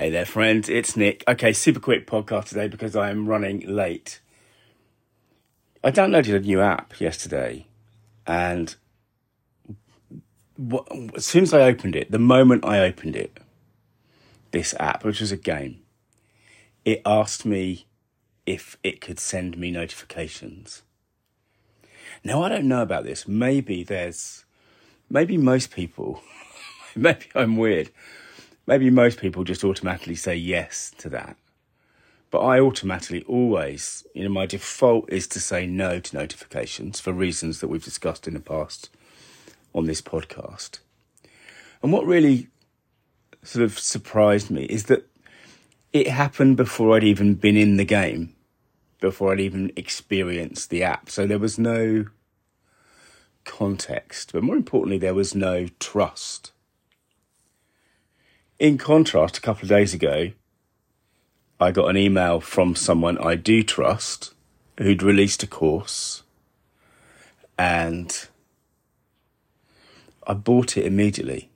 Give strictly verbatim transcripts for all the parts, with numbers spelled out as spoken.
Hey there, friends. It's Nick. Okay, super quick podcast today because I am running late. I downloaded a new app yesterday, and what, as soon as I opened it, the moment I opened it, this app, which was a game, it asked me if it could send me notifications. Now, I don't know about this. Maybe there's, maybe most people, maybe I'm weird. Maybe most people just automatically say yes to that. But I automatically always, you know, my default is to say no to notifications for reasons that we've discussed in the past on this podcast. And what really sort of surprised me is that it happened before I'd even been in the game, before I'd even experienced the app. So there was no context, but more importantly, there was no trust. In contrast, a couple of days ago, I got an email from someone I do trust who'd released a course, and I bought it immediately.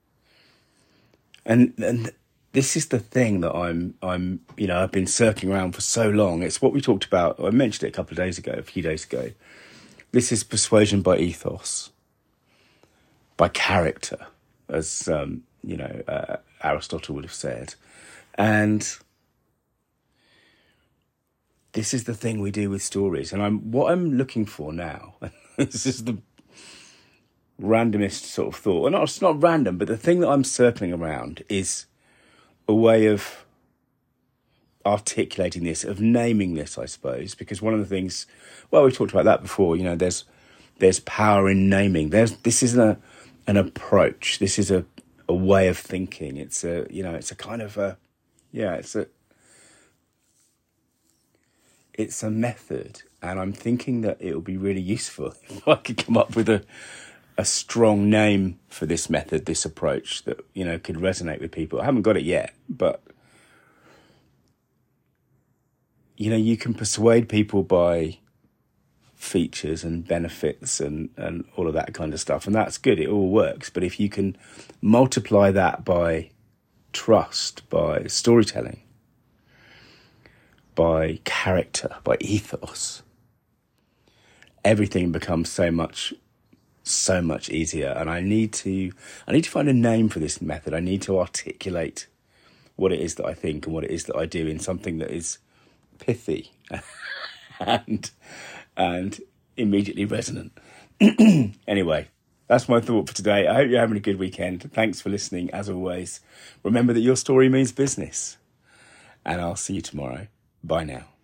And and this is the thing that I'm I'm you know I've been circling around for so long. It's what we talked about. I mentioned it a couple of days ago, a few days ago. This is persuasion by ethos, by character, as um, you know. Uh, Aristotle would have said. And this is the thing we do with stories. And I'm what I'm looking for now, this is the randomest sort of thought. Well, not, it's not random, but the thing that I'm circling around is a way of articulating this, of naming this, I suppose. Because one of the things, well, we talked about that before, you know, there's there's power in naming. There's This isn't a, an approach. This is a a way of thinking. It's a, you know, it's a kind of a, yeah, it's a, it's a method. And I'm thinking that it would be really useful if I could come up with a, a strong name for this method, this approach that, you know, could resonate with people. I haven't got it yet, but, you know, you can persuade people by features and benefits and, and all of that kind of stuff. And that's good. It all works. But if you can multiply that by trust, by storytelling, by character, by ethos, everything becomes so much, so much easier. And I need to, I need to find a name for this method. I need to articulate what it is that I think and what it is that I do in something that is pithy and and immediately resonant. Anyway, that's my thought for today. I hope you're having a good weekend. Thanks for listening, as always. Remember that your story means business. And I'll see you tomorrow. Bye now.